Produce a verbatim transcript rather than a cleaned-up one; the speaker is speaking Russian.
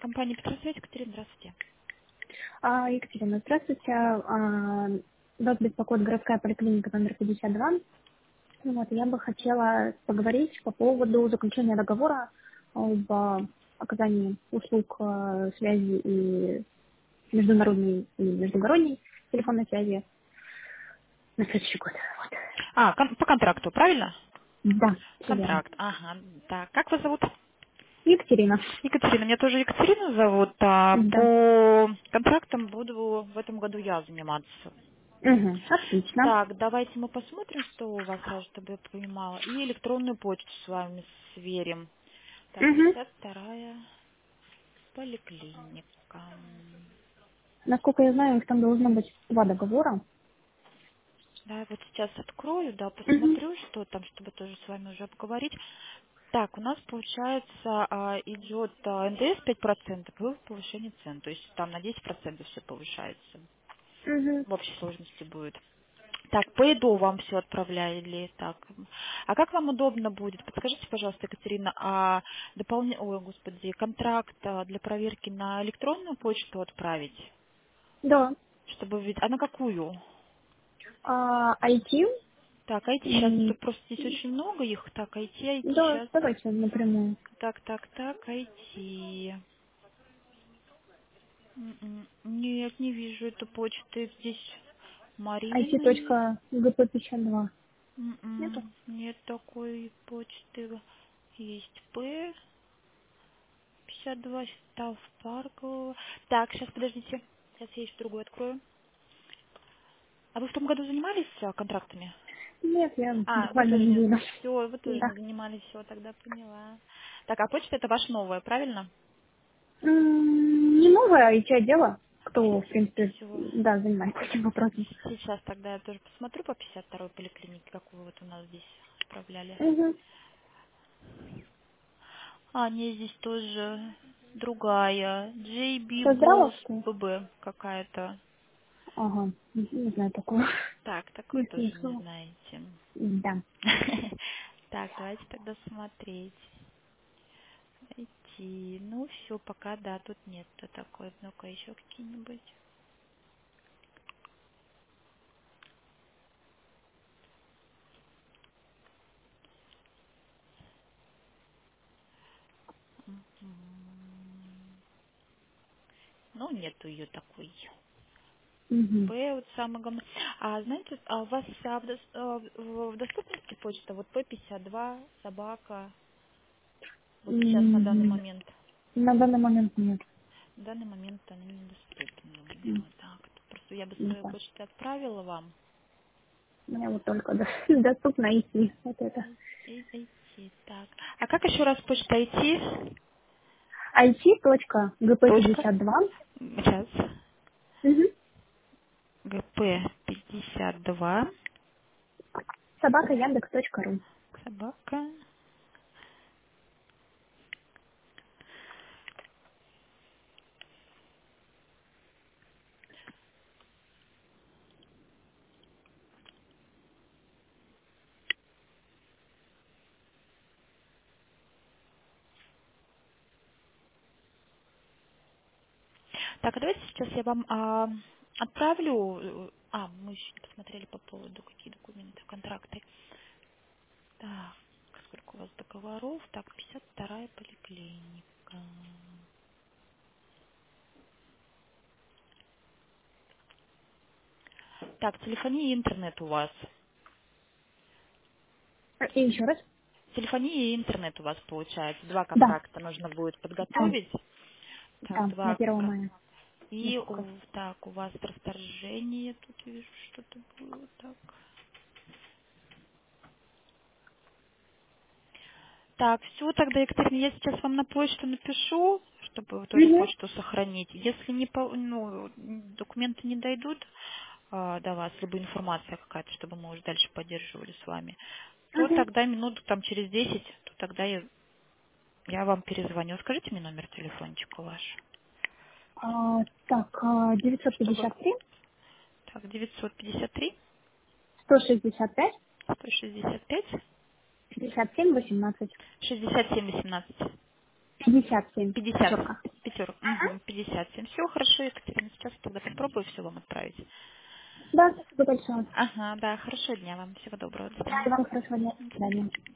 Компания Петросвет, Екатерина, здравствуйте. А, Екатерина, здравствуйте. А, Вас беспокоит городская поликлиника номер пятьдесят два. Вот, я бы хотела поговорить по поводу заключения договора об а, оказании услуг а, связи и международной и междугородней телефонной связи на следующий год. Вот. А, кон- по контракту, правильно? Да, все верно. Контракт, ага. Так, как вас зовут? Екатерина. Екатерина, меня тоже Екатерина зовут. А Да. по контрактам буду в этом году я заниматься. Угу, отлично. Так, давайте мы посмотрим, что у вас, сразу, чтобы я понимала. И электронную почту с вами сверим. Так, Угу. пятьдесят вторая поликлиника. Насколько я знаю, их там должно быть два договора. Да, я вот сейчас открою, да, Угу. посмотрю, что там, чтобы тоже с вами уже поговорить. Так, у нас получается а, идет а, эн дэ эс пять процентов и повышение цен. То есть там на десять процентов все повышается. Угу. В общей сложности будет. Так, по ИДО вам все отправляли. Так. А как вам удобно будет? Подскажите, пожалуйста, Екатерина, а дополня... Ой, господи, контракт а, для проверки на электронную почту отправить? Да. Чтобы ведь. А на какую? А, ай ти. Так, ай ти сейчас, тут просто здесь очень много их. Так, ай ти, ай ти Да, сейчас. давайте напрямую. Так, так, так, ай ти. М-м. Нет, не вижу эту почты. Здесь Марина есть. it.gp52. Нету? М-м. Нет такой почты. Есть П. пятьдесят два Став Паркова. Так, сейчас, подождите. Сейчас я еще другую открою. А вы в том году занимались а, контрактами? Нет, я А, вы буквально тоже не... неделю. Все, вы тоже Да. не занимались. Все, тогда поняла. Так, а почта это ваша новая, правильно? М, Не новое ай ти-отдела, кто, в принципе, Все. да, занимается этим вопросом. Сейчас тогда я тоже посмотрю по пятьдесят второй поликлинике, какую вот у нас здесь отправляли. Угу. А, нет, здесь тоже другая. джей би Голос Поздравовская? би би какая-то. Ага, не, не знаю такого. Так, такой Не тоже не слышала. знаете. Да. Так, давайте тогда смотреть. Идти. Ну, все, пока, да, тут нет такой. Ну-ка, еще какие-нибудь. М. Ну, нету ее такой. Угу. П, вот самое главное. А знаете, а у вас а, в, дос- а, в- в доступности почта, вот П пятьдесят два, собака, вот сейчас на данный М, момент. На данный момент нет. В данный момент она недоступна у меня. М, Вот так. Просто я бы Не свою знаю. почту отправила вам. Мне вот только до- доступно ай ти. Вот это. И идти. Так. А как еще раз почта идти? Точка. ай ти.джи пи пятьдесят два. Сейчас. Угу. гэ пэ пятьдесят два. Собака Яндекс.ру. Собака. Так, а давайте сейчас я вам а, отправлю. э, А, мы еще не посмотрели по поводу какие документы, контракты. Так, сколько у вас договоров? Так, пятьдесят вторая поликлиника. Так, телефония и интернет у вас. И еще раз. Телефония и интернет у вас получается. Два Да. контракта нужно будет Да. подготовить. Так, Да. На два. первого ко- мая. И Выпуска. у- так, у вас расторжение. Тут вижу, что-то было. Так. Так, все, тогда, Екатерина, я сейчас вам на почту напишу, чтобы вы тоже Угу. почту сохранить. Если не по- ну, документы не дойдут а, до вас, либо информация какая-то, чтобы мы уже дальше поддерживали с вами, то Угу. тогда минут там через десять, то тогда я, я вам перезвоню. Скажите мне номер телефончика ваш, А, так, а, девятьсот чтобы... пятьдесят три Так, девятьсот пятьдесят три сто шестьдесят пять сто шестьдесят пять пятьдесят семь восемнадцать шестьдесят семь восемнадцать пятьдесят семь пятьдесят четко. Пятерок. Ага. Угу, пятьдесят семь. Все хорошо, Екатерина. Сейчас тогда попробую все вам отправить. Да, спасибо большое. Ага, да, хорошего дня вам. Всего доброго. До Да, свидания. и вам хорошего дня. До До свидания. свидания.